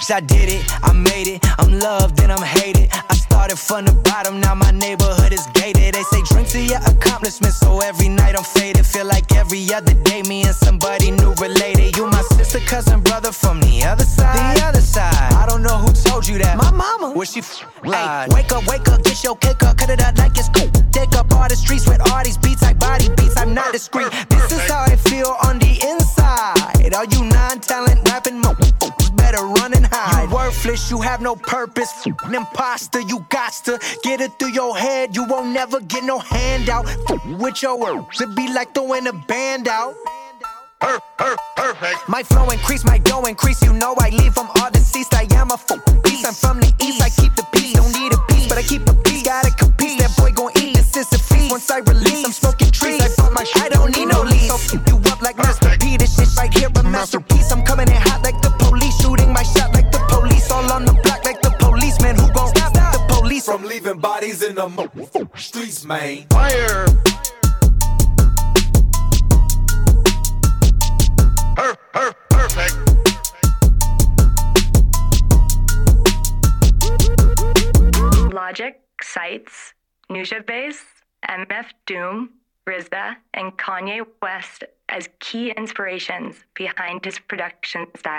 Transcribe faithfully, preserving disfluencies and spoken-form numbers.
bitch, I did it, I made it. I'm loved and I'm hated. I started from the bottom, now my neighborhood is gated. They say drink to your accomplishments, so every night I'm faded. Feel like every other day me and somebody new related. You my sister, cousin, brother from the other side. The other side. I don't know who told you that. My mama. Where she f- lied. Hey, wake up, wake up, get your cake up, cut it up like it's cool. Take up all the streets with all these beats, like body beats. I'm not discreet. This is how I feel on the inside. All you non-talent rapping mo better run and hide. You worthless, you have no purpose. An imposter, you got to get it through your head. You won't never get no handout. With your words, it be like throwing a band out. Per, per, perfect. My flow increase, my dough increase. You know I leave from all deceased. I am a full beast. I'm from the east. I keep the peace. Don't need a piece, but I keep a piece. Gotta compete. That boy gon' eat this is a feast. Once I release, I'm smoking trees. I bought my shit. I don't need no lease. So f- you up like Master P. This shit right here a masterpiece. I'm coming in hot like the police. Shooting my shot like the police. All on the block like the policeman. Who gon' stop the police from leaving bodies in the mo- streets, man? Fire. Per, per, perfect. Logic cites Nusha Bass, M F Doom, R Z A, and Kanye West as key inspirations behind his production style.